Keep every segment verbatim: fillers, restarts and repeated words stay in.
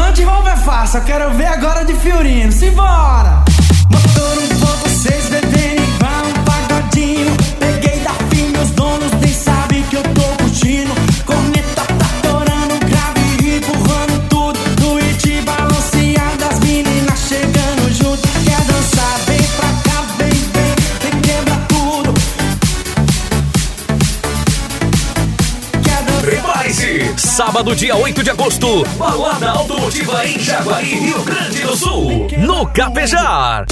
Land Rover é fácil, eu quero ver agora de Fiorino. Simbora! Motor um ponto seis, bebendo igual um pagodinho. Peguei da fim, meus donos nem sabem que eu tô curtindo. Corneta tá torando, grave empurrando tudo. Tweet balanceado, as meninas chegando junto. Quer dançar, vem pra cá, vem, vem, vem quebra tudo. Quer dançar? Prepare-se! Sábado, dia oito de agosto, balada automotiva em Jaguari, Rio Grande do Sul, no Capejar.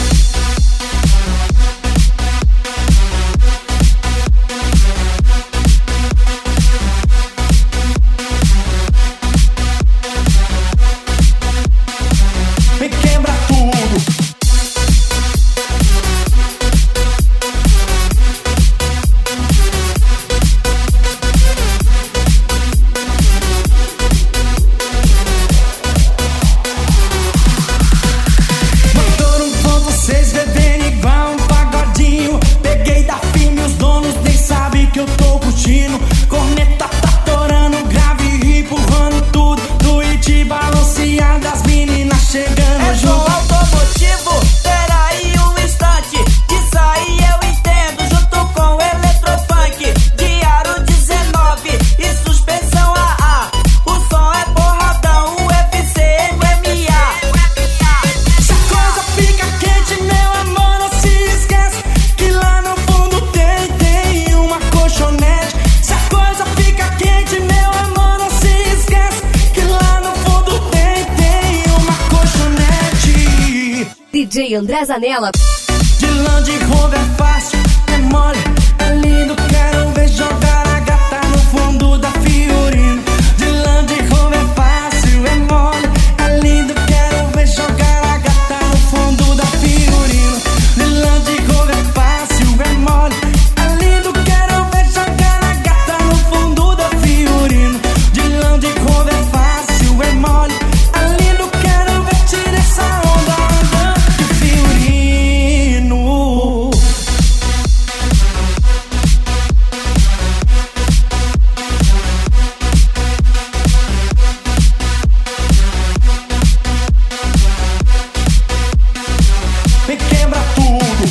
Me quebra tudo. Motor um ponto seis, bebendo igual um pagodinho. Peguei da firme, os donos nem sabem que eu tô curtindo. Corneta tá torando, grave empurrando tudo. Tweet balanceado, as meninas chegando É som junto. automotivo, peraí um instante. Disso aí eu entendo, junto com Electrofunk. De aro dezenove e suspensão A A. O som é porradão, U F C M A. Se a coisa fica quente, meu amor, não se esquece que lá no fundo tem, tem uma colchonete. Se a coisa fica quente, meu amor, não se esquece que lá no fundo tem, tem uma colchonete. D J André Zanella. De Land Rover é fácil, é mole, é lindo. Quero ver jogar a gata no fundo da Fiorino. De Land Rover é fácil, é mole, é lindo. Quero ver jogar a gata no fundo da Fiorino. De Land Rover é fácil, é mole, é lindo. Quero ver jogar a gata no fundo da Fiorino. De Land Rover é fácil, é mole, é lindo. Quero ver tirar essa onda andando de Fiorino. Me quebra tudo.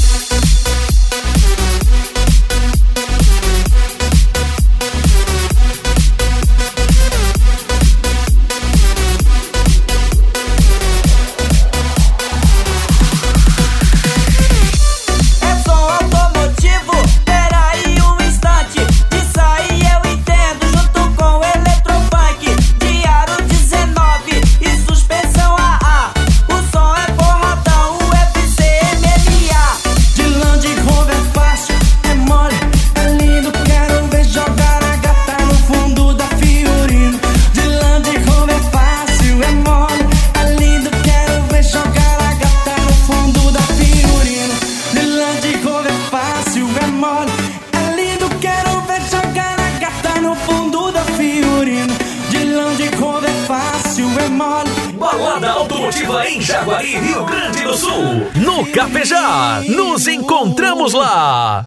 É som automotivo, peraí um instante. Disso aí eu entendo, junto com Electrofunk. De aro dezenove e suspensão A A. O som é porradão, U F C M A. De Land Rover é fácil, é mole, é lindo. Quero ver jogar a gata no fundo da Fiorino. De Land Rover é fácil, é mole, é lindo. Quero ver jogar a gata no fundo da Fiorino. De Land Rover é fácil, é mole, é lindo. Quero ver jogar a gata no fundo da Fiorino. De Land Rover é fácil, é mole. Balada automotiva em Jaguari, Rio Grande do Sul, no Capejar. Nos encontramos lá.